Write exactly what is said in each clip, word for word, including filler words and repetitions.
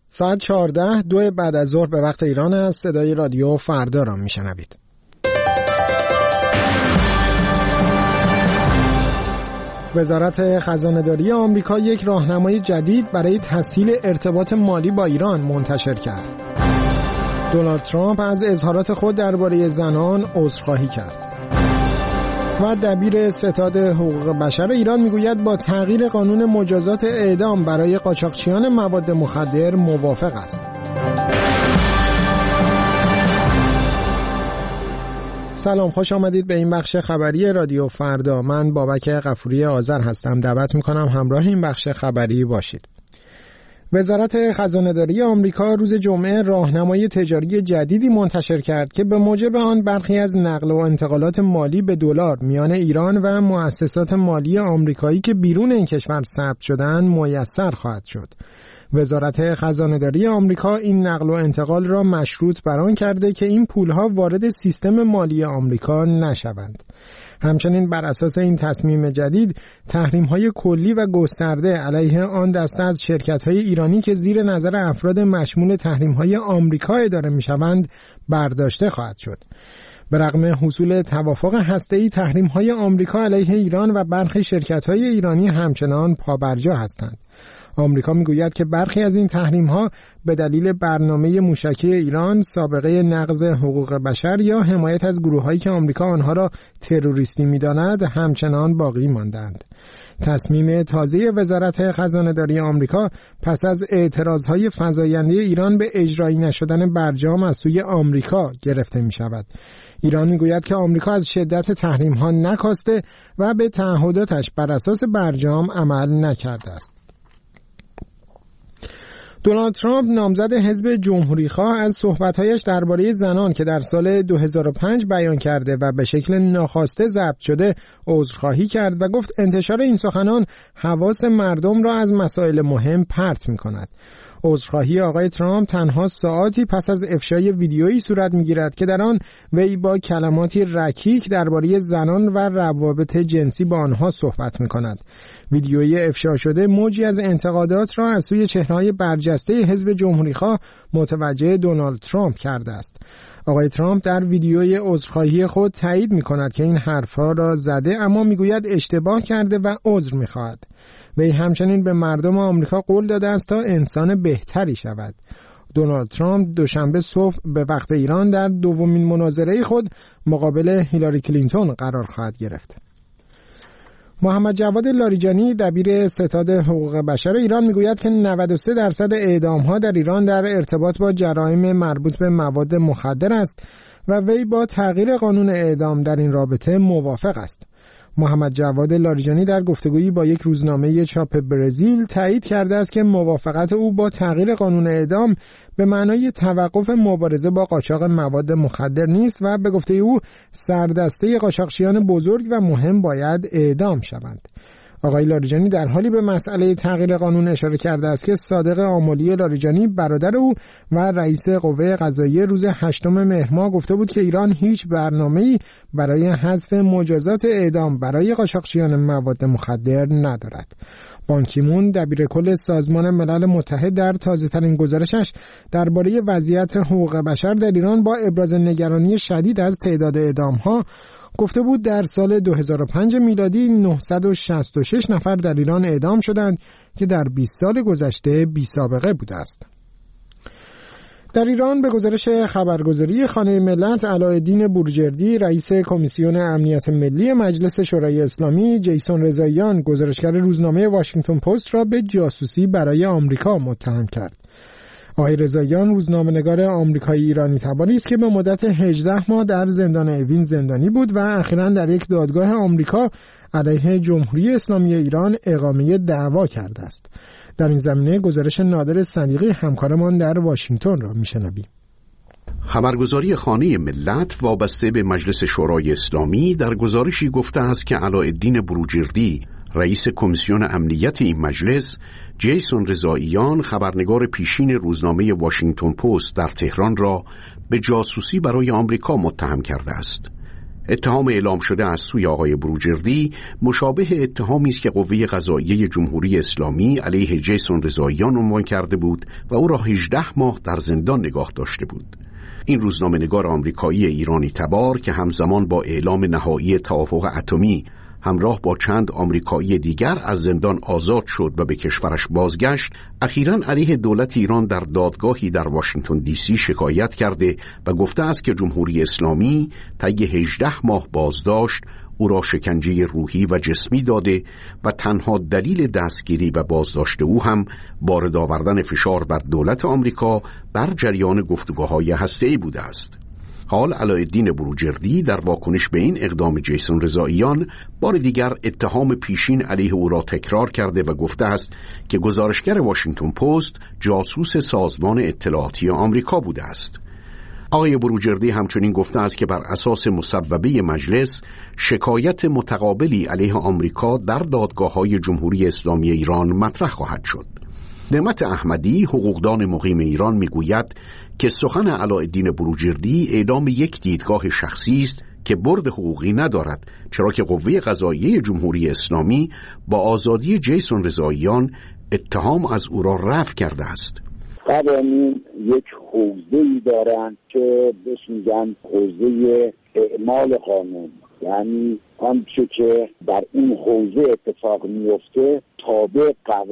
ساعت چهارده دو بعد از ظهر به وقت ایران است. صدای رادیو فردا را میشنوید. وزارت خزانه‌داری آمریکا یک راهنمای جدید برای تسهیل ارتباط مالی با ایران منتشر کرد. دونالد ترامپ از اظهارات خود درباره زنان عذرخواهی کرد. و دبیر ستاد حقوق بشر ایران میگوید با تغییر قانون مجازات اعدام برای قاچاقچیان مواد مخدر موافق است. سلام، خوش آمدید به این بخش خبری رادیو فردا. من بابک غفوری آذر هستم. دعوت میکنم همراه این بخش خبری باشید. وزارت خزانه‌داری آمریکا روز جمعه راهنمای تجاری جدیدی منتشر کرد که به موجب آن برخی از نقل و انتقالات مالی به دلار میان ایران و مؤسسات مالی آمریکایی که بیرون این کشور ثبت شدند میسر خواهد شد. وزارت خزانه‌داری آمریکا این نقل و انتقال را مشروط بر آن کرده که این پولها وارد سیستم مالی آمریکا نشوند. همچنین بر اساس این تصمیم جدید تحریم‌های کلی و گسترده علیه آن دسته از شرکت‌های ایرانی که زیر نظر افراد مشمول تحریم‌های آمریکا اداره می‌شوند برداشته خواهد شد. به رغم حصول توافق هسته‌ای، تحریم‌های آمریکا علیه ایران و برخی شرکت‌های ایرانی همچنان پابرجا هستند. آمریکا میگوید که برخی از این تحریم‌ها به دلیل برنامه موشکی ایران، سابقه نقض حقوق بشر یا حمایت از گروه‌هایی که آمریکا آنها را تروریستی می‌داند همچنان باقی ماندند. تصمیم تازه وزارت خزانه‌داری آمریکا پس از اعتراض‌های فزاینده ایران به اجرایی نشدن برجام از سوی آمریکا گرفته می‌شود. ایران میگوید که آمریکا از شدت تحریم‌ها نکاسته و به تعهداتش بر اساس برجام عمل نکرده است. دونالد ترامپ نامزد حزب جمهوری‌خواه از صحبت‌هایش درباره زنان که در سال دو هزار و پنج بیان کرده و به شکل ناخواسته ضبط شده عذرخواهی کرد و گفت انتشار این سخنان حواس مردم را از مسائل مهم پرت می‌کند. عذرخواهی آقای ترامپ تنها ساعاتی پس از افشای ویدیویی صورت می‌گیرد که در آن وی با کلماتی رکیک درباره زنان و روابط جنسی با آنها صحبت می‌کند. ویدیویی افشا شده موجی از انتقادات را از سوی چهره‌های برجسته حزب جمهوری‌خواه متوجه دونالد ترامپ کرده است. آقای ترامپ در ویدیوی عذرخواهی خود تایید می‌کند که این حرف‌ها را زده، اما می‌گوید اشتباه کرده و عذر می‌خواهد. وی همچنین به مردم آمریکا قول داده است تا انسان بهتری شود. دونالد ترامپ دوشنبه صبح به وقت ایران در دومین مناظره خود مقابل هیلاری کلینتون قرار خواهد گرفت. محمد جواد لاریجانی دبیر ستاد حقوق بشر ایران میگوید که نود و سه درصد اعدام‌ها در ایران در ارتباط با جرایم مربوط به مواد مخدر است و وی با تغییر قانون اعدام در این رابطه موافق است. محمد جواد لاریجانی در گفتگویی با یک روزنامه چاپ برزیل تایید کرده است که موافقت او با تغییر قانون اعدام به معنای توقف مبارزه با قاچاق مواد مخدر نیست و به گفته او سردسته قاچاقچیان بزرگ و مهم باید اعدام شوند. آقای لاریجانی در حالی به مسئله تغییر قانون اشاره کرده است که صادق آملی لاریجانی برادر او و رئیس قوه قضاییه روز هشتم مهر ماه گفته بود که ایران هیچ برنامه‌ای برای حذف مجازات اعدام برای قاچاقچیان مواد مخدر ندارد. بان کی مون دبیر کل سازمان ملل متحد در تازه‌ترین گزارشش درباره وضعیت حقوق بشر در ایران با ابراز نگرانی شدید از تعداد اعدام‌ها گفته بود در سال دو هزار و پنج میلادی نهصد و شصت و شش نفر در ایران اعدام شدند که در بیست سال گذشته بی سابقه بوده است. در ایران به گزارش خبرگزاری خانه ملت، علاءالدین بروجردی رئیس کمیسیون امنیت ملی مجلس شورای اسلامی، جیسون رضاییان گزارشگر روزنامه واشنگتن پست را به جاسوسی برای آمریکا متهم کرد. آقای رضاییان روزنامه‌نگار آمریکایی ایرانی تباری است که به مدت هجده ماه در زندان اوین زندانی بود و اخیراً در یک دادگاه آمریکا علیه جمهوری اسلامی ایران اقامه دعوا کرده است. در این زمینه گزارش نادر صدیقی همکارمان در واشنگتن را میشنویم. خبرگزاری خانه ملت وابسته به مجلس شورای اسلامی در گزارشی گفته است که علاءالدین بروجردی رئیس کمیسیون امنیت این مجلس، جیسون رضاییان خبرنگار پیشین روزنامه واشنگتن پست در تهران را به جاسوسی برای آمریکا متهم کرده است. اتهام اعلام شده از سوی آقای بروجردی مشابه اتهامی است که قوه قضاییه جمهوری اسلامی علیه جیسون رضاییان عنوان کرده بود و او را هجده ماه در زندان نگاه داشته بود. این روزنامه‌نگار آمریکایی ایرانی تبار که همزمان با اعلام نهایی توافق اتمی همراه با چند آمریکایی دیگر از زندان آزاد شد و به کشورش بازگشت، اخیراً علیه دولت ایران در دادگاهی در واشنگتن دی سی شکایت کرده و گفته است که جمهوری اسلامی طی هجده ماه بازداشت او را شکنجه روحی و جسمی داده و تنها دلیل دستگیری و بازداشت او هم وارد آوردن فشار بر دولت آمریکا بر جریان گفتگوهای هسته‌ای بوده است. حال علایالدین بروجردی در واکنش به این اقدام جیسون رضاییان بار دیگر اتهام پیشین علیه او را تکرار کرده و گفته است که گزارشگر واشنگتن پست جاسوس سازمان اطلاعاتی آمریکا بوده است. آقای بروجردی همچنین گفته است که بر اساس مصوبه مجلس شکایت متقابلی علیه آمریکا در دادگاه‌های جمهوری اسلامی ایران مطرح خواهد شد. نعمت احمدی حقوقدان مقیم ایران میگوید که سخن علایالدین بروجردی اعلام یک دیدگاه شخصی است که برد حقوقی ندارد، چرا که قوه قضاییه جمهوری اسلامی با آزادی جیسون رضاییان اتهام از او را رفع کرده است. قوانین یک حوزه‌ای دارند که بهش میگن حوزه اعمال قانون، یعنی آنچه که در این حوزه اتفاق میفته تابع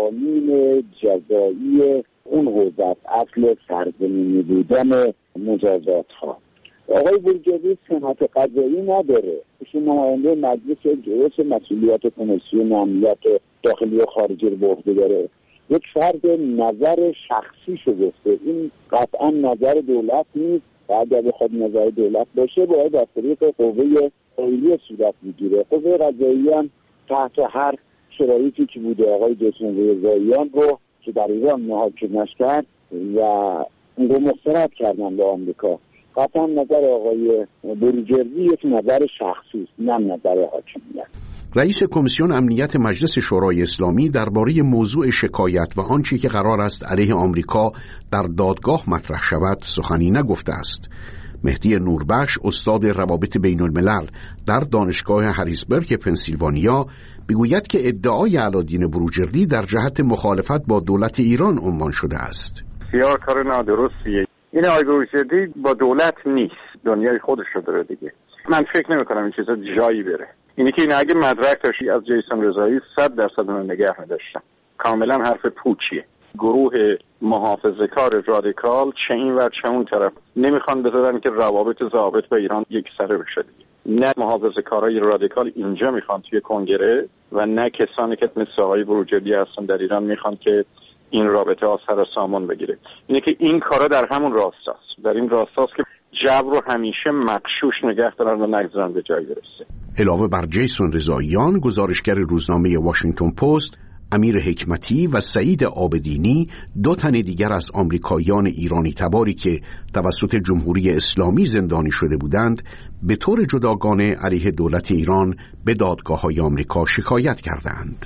قوانین جزایی اون حوزه است، اصل سرزمینی بودن مجازات ها. آقای بروجردی سمت قضایی نداره، ایشون نماینده مجلس جرس مسئولیت کمیسیون امنیت داخلی و خارجی رو به عهده داره. یک فرد نظر شخصی شو گفته، این قطعا نظر دولت نیست و اگر بخواد نظر دولت باشه باید از طریق قوه قضاییه صورت میگیره. قوه قضاییه هم تحت هر شرایطی که بوده آقای جیسون رضاییان رو که در ایران محاکمش کرد و اون رو مسترد کردن به آمریکا. قطعا نظر آقای بروجردی یک نظر شخصی است، نه نظر حاکمیت. رئیس کمیسیون امنیت مجلس شورای اسلامی درباره موضوع شکایت و آنچه که قرار است علیه آمریکا در دادگاه مطرح شود سخنی نگفته است. مهدی نوربخش استاد روابط بین الملل در دانشگاه هریسبرگ پنسیلوانیا میگوید که ادعای علایالدین بروجردی در جهت مخالفت با دولت ایران عنوان شده است. بسیار کار نادرستیه. این آقای بروجردی با دولت نیست، دنیای خودش رو داره دیگه. من فکر نمی کنم این چیزا جایی بره. اینی که این اگه مدرک داشتی از جیسون رضایی صد درصد اون نگه می‌داشتن. کاملا حرف پوچیه. گروه محافظه‌کار رادیکال چه این و چه اون طرف نمیخوان بذارن که روابط ضابط با ایران یک سره بشه دیگه. نه محافظه‌کارای رادیکال اینجا میخوان توی کنگره و نه کسانی که مثل آقای بروجردی هستن در ایران میخوان که این رابطه ها سر سامان بگیره. اینه که این کارا در همون راستاست، در این راستاست که جبر رو همیشه مغشوش نگه دارن و نگذارن به جای برسه. علاوه بر جیسون رضاییان، گزارشگر روزنامه واشنگتن پست امیر حکمتی و سعید عابدینی دو تن دیگر از آمریکاییان ایرانی تباری که توسط جمهوری اسلامی زندانی شده بودند به طور جداگانه علیه دولت ایران به دادگاه‌های آمریکا شکایت کردند.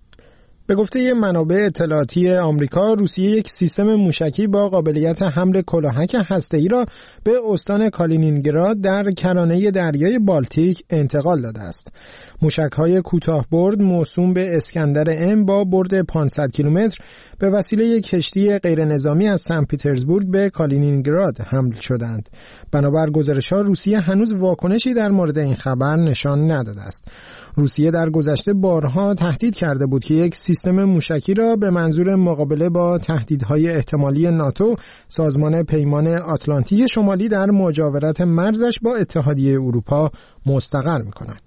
به گفته منابع اطلاعاتی آمریکا، روسیه یک سیستم موشکی با قابلیت حمل کلاهک هسته‌ای را به استان کالینینگراد در کرانه دریای بالتیک انتقال داده است. موشک‌های کوتاه برد موسوم به اسکندر ام با برد پانصد کیلومتر به وسیله یک کشتی غیرنظامی از سن پترزبورگ به کالینینگراد حمل شدند. بنابر گزارش‌ها روسیه هنوز واکنشی در مورد این خبر نشان نداده است. روسیه در گذشته بارها تهدید کرده بود که یک سیستم موشکی را به منظور مقابله با تهدیدهای احتمالی ناتو، سازمان پیمان آتلانتیک شمالی، در مجاورت مرزش با اتحادیه اروپا مستقر می‌کند.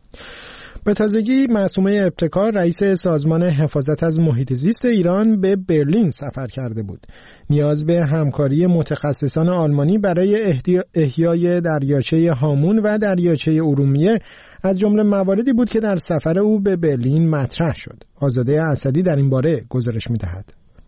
به تازگی معصومه ابتکار، رئیس سازمان حفاظت از محیط زیست ایران، به برلین سفر کرده بود. نیاز به همکاری متخصصان آلمانی برای احیای دریاچه هامون و دریاچه ارومیه از جمله مواردی بود که در سفر او به برلین مطرح شد. آزاده اسدی در این باره گزارش می‌دهد.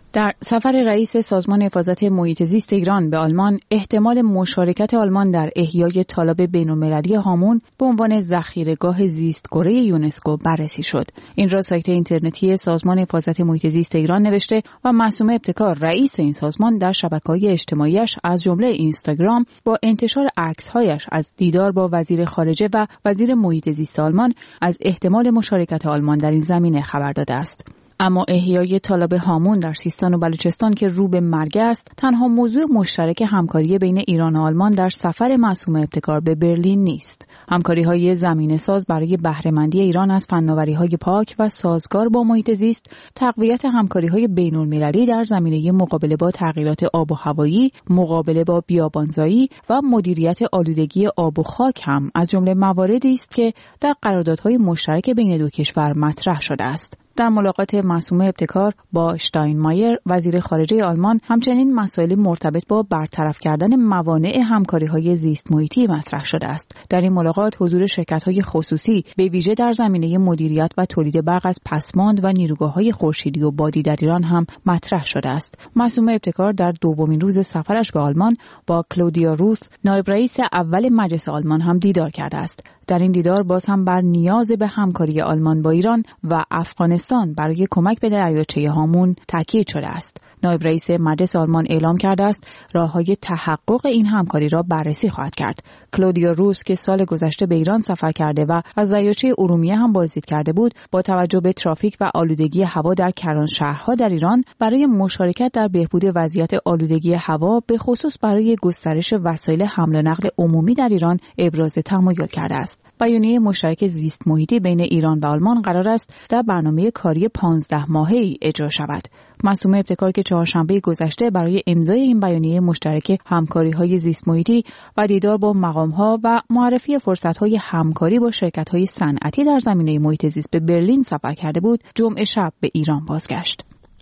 در سفر رئیس سازمان حفاظت محیط زیست ایران به آلمان، احتمال مشارکت آلمان در احیای تالاب بین‌المللی هامون به عنوان ذخیره‌گاه زیستگونه یونسکو بررسی شد. این را سایت اینترنتی سازمان حفاظت محیط زیست ایران نوشته و معصومه ابتکار، رئیس این سازمان، در شبکه‌های اجتماعیش از جمله اینستاگرام با انتشار عکس‌هایش از دیدار با وزیر خارجه و وزیر محیط زیست آلمان از احتمال مشارکت آلمان در این زمینه خبر داده است. اما احیای تالاب هامون در سیستان و بلوچستان که رو به مرگ است، تنها موضوع مشترک همکاری بین ایران و آلمان در سفر معصومه ابتکار به برلین نیست. همکاری‌های زمینه‌ساز برای بهره‌مندی ایران از فناوری‌های پاک و سازگار با محیط زیست، تقویت همکاری‌های بین‌المللی در زمینه مقابله با تغییرات آب و هوایی، مقابله با بیابانزایی و مدیریت آلودگی آب و خاک هم از جمله مواردی است که در قراردادهای مشترک بین دو کشور مطرح شده است. در ملاقات معصومه ابتکار با شتاینمایر، وزیر خارجه آلمان، همچنین مسائل مرتبط با برطرف کردن موانع همکاری‌های زیست محیطی مطرح شده است. در این ملاقات حضور شرکت‌های خصوصی به ویژه در زمینه مدیریت و تولید برق از پسماند و نیروگاه‌های خورشیدی و بادی در ایران هم مطرح شده است. معصومه ابتکار در دومین روز سفرش به آلمان با کلودیا روس، نایب رئیس اول مجلس آلمان، هم دیدار کرده است. در این دیدار باز هم بر نیاز به همکاری آلمان با ایران و افغانستان برای کمک به دریاچه هامون تاکید شده است. نایب رئیس مجلس آلمان اعلام کرده است راه‌های تحقق این همکاری را بررسی خواهد کرد. کلودیا روس که سال گذشته به ایران سفر کرده و از دریاچه ارومیه هم بازدید کرده بود، با توجه به ترافیک و آلودگی هوا در کرانشهرها در ایران برای مشارکت در بهبود وضعیت آلودگی هوا، به خصوص برای گسترش وسایل حمل و نقل عمومی در ایران، ابراز تمایل کرده است. بیانیه مشترک زیست محیطی بین ایران و آلمان قرار است در برنامه کاری پانزده ماهه‌ای اجرا شود. معصومه ابتکار که چهارشنبه گذشته برای امضای این بیانیه مشترک همکاری‌های زیست محیطی و دیدار با مقام‌ها و معرفی فرصت‌های همکاری با شرکت‌های صنعتی در زمینه محیط زیست به برلین سفر کرده بود، جمعه شب به ایران بازگشت.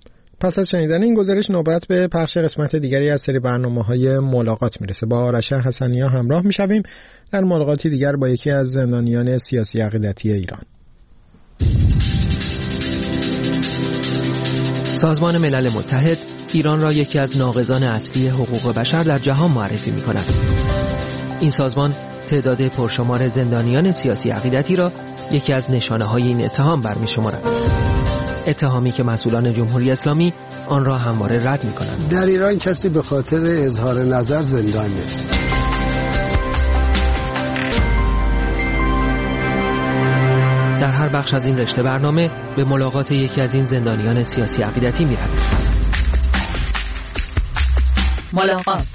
پس از شنیدن این گزارش نوبت به پخش قسمت دیگری از سری برنامه‌های ملاقات میرسه. با آرش حسنی‌ها همراه میشویم در ملاقاتی دیگر با یکی از زندانیان سیاسی عقیدتی ایران. سازمان ملل متحد ایران را یکی از ناقضان اصلی حقوق بشر در جهان معرفی می‌کند. این سازمان تعداد پرشمار زندانیان سیاسی عقیدتی را یکی از نشانه‌های این اتهام برمی‌شمارد. اتهامی که مسئولان جمهوری اسلامی آن را همواره رد می‌کنند. در ایران کسی به خاطر اظهار نظر زندان نیست. در هر بخش از این رشته برنامه به ملاقات یکی از این زندانیان سیاسی عقیدتی می‌رویم. ملاقات.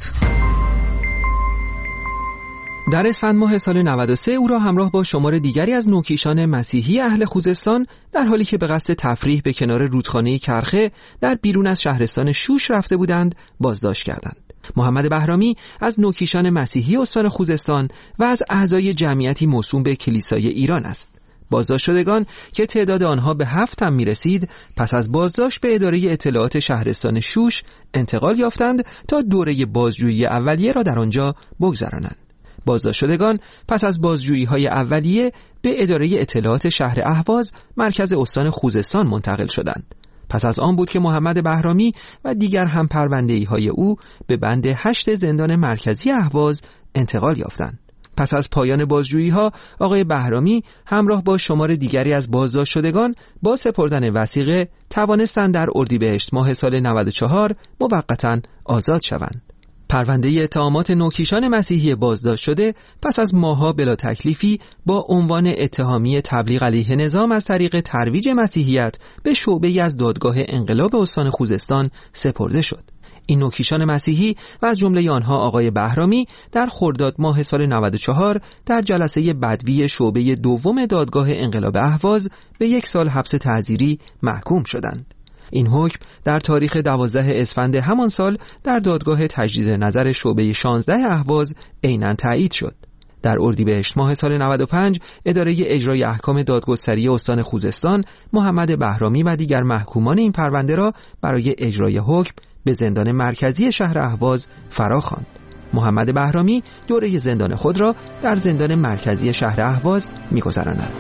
در اسفند ماه سال نود و سه او را همراه با شمار دیگری از نوکیشان مسیحی اهل خوزستان در حالی که به قصد تفریح به کنار رودخانه کرخه در بیرون از شهرستان شوش رفته بودند بازداشت کردند. محمد بهرامی از نوکیشان مسیحی استان خوزستان و از اعضای جمعیتی موسوم به کلیسای ایران است. بازداشت شدگان که تعداد آنها به هفت هم می رسید، پس از بازداشت به اداره اطلاعات شهرستان شوش انتقال یافتند تا دوره بازجویی اولیه را در آنجا بگذرانند. بازداشت شدگان پس از بازجویی‌های اولیه به اداره اطلاعات شهر اهواز مرکز استان خوزستان منتقل شدند. پس از آن بود که محمد بهرامی و دیگر هم پرونده‌ای‌های او به بند هشت زندان مرکزی اهواز انتقال یافتند. پس از پایان بازجویی‌ها آقای بهرامی همراه با شمار دیگری از بازداشت شدگان با سپردن وثیقه توانستند در اردیبهشت ماه سال نود و چهار موقتاً آزاد شوند. پرونده اتهامات نوکیشان مسیحی بازداشت شده پس از ماه‌ها بلا تکلیفی با عنوان اتهامی تبلیغ علیه نظام از طریق ترویج مسیحیت به شعبه‌ای از دادگاه انقلاب استان خوزستان سپرده شد. این نوکیشان مسیحی و از جمله آنها آقای بهرامی در خرداد ماه سال نود و چهار در جلسه بدوی شعبه دوم دادگاه انقلاب اهواز به یک سال حبس تعزیری محکوم شدند. این حکم در تاریخ دوازده اسفند همان سال در دادگاه تجدید نظر شعبه شانزده اهواز عیناً تایید شد. در اردیبهشت ماه سال نود و پنج اداره اجرای احکام دادگستری استان خوزستان محمد بهرامی و دیگر محکومان این پرونده را برای اجرای حکم به زندان مرکزی شهر اهواز فراخواند. محمد بهرامی دوره زندان خود را در زندان مرکزی شهر اهواز می‌گذراند.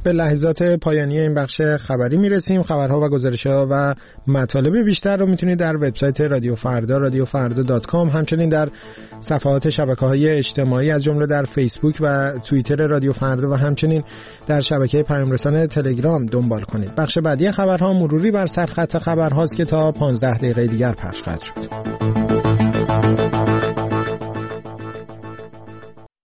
به لحظات پایانی این بخش خبری میرسیم. خبرها و گزارش‌ها و مطالب بیشتر رو میتونید در وبسایت رادیو فردا رادیو فردا دات کام، همچنین در صفحات شبکه‌های اجتماعی از جمله در فیسبوک و توییتر رادیو فردا و همچنین در شبکه پیام رسان تلگرام دنبال کنید. بخش بعدی خبرها مروری بر سرخط خبرهاست که تا پانزده دقیقه دیگر پخش خواهد شد.